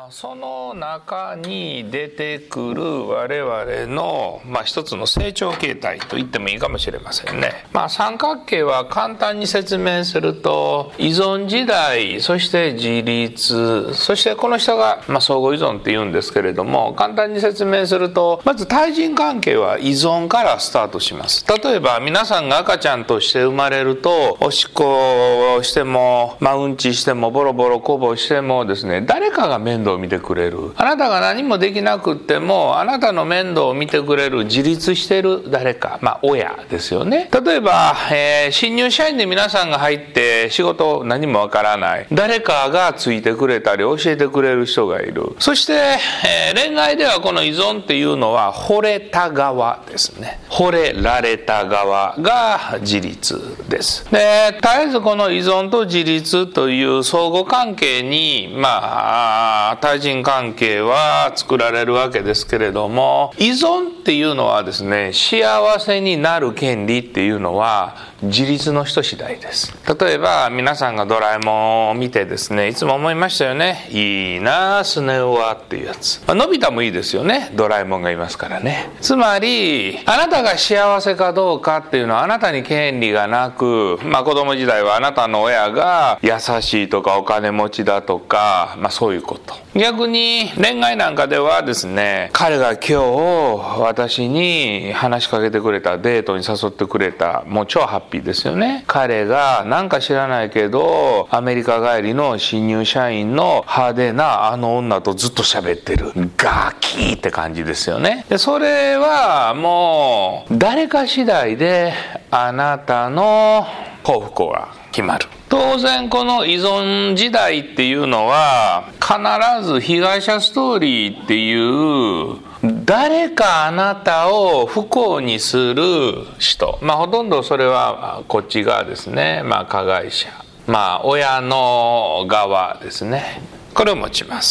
その中に出てくる我々の、一つの成長形態と言ってもいいかもしれませんね。三角形は簡単に説明すると、依存時代、そして自立、そしてこの人が、相互依存って言うんですけれども、簡単に説明すると、まず対人関係は依存からスタートします。例えば皆さんが赤ちゃんとして生まれると、おしっこをしても、うんちしても、ボロボロこぼしてもですね、誰かが面倒を見てくれる。あなたが何もできなくっても、あなたの面倒を見てくれる自立している誰か、親ですよね。例えば、新入社員で皆さんが入って仕事何もわからない。誰かがついてくれたり教えてくれる人がいる。そして、恋愛ではこの依存っていうのは惚れた側ですね。惚れられた側が自立です。で、絶えずこの依存と自立という相互関係に、対人関係は作られるわけですけれども、依存っていうのはですね、幸せになる権利っていうのは自立の人次第です。例えば皆さんがドラえもんを見てですね、いつも思いましたよね。いいなスネ夫はっていうやつ。のび太もいいですよね。ドラえもんがいますからね。つまりあなたが幸せかどうかっていうのはあなたに権利がなく、子供時代はあなたの親が優しいとかお金持ちだとか、そういうこと。逆に恋愛なんかではですね、彼が今日私に話しかけてくれた、デートに誘ってくれた、もう超ハッピーですよね。彼がなんか知らないけどアメリカ帰りの新入社員の派手なあの女とずっと喋ってる、ガキーって感じですよね。でそれはもう誰か次第であなたの幸福が決まる。当然この依存時代っていうのは必ず被害者ストーリーっていう誰かあなたを不幸にする人、ほとんどそれはこっち側ですね。加害者、親の側ですね。これを持ちます。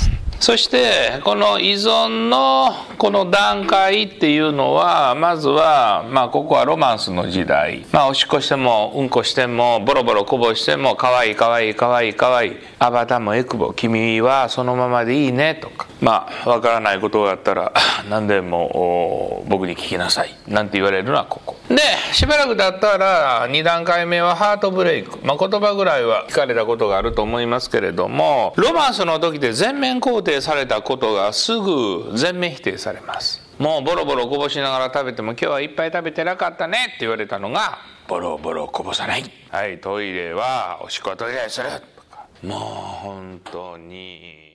そしてこの依存のこの段階っていうのは、まずはここはロマンスの時代。おしっこしてもうんこしてもボロボロこぼしても可愛い可愛い可愛い可愛い、アバタもエクボ、君はそのままでいいねとか、わからないことがあったら何でも僕に聞きなさいなんて言われるのはここで、しばらく経ったら2段階目はハートブレイク。言葉ぐらいは聞かれたことがあると思いますけれども、ロマンスの時で全面肯定されたことがすぐ全面否定されます。もうボロボロこぼしながら食べても今日はいっぱい食べてなかったねって言われたのが、ボロボロこぼさない、はい、トイレはおしっこはトイレにするとか、もう本当に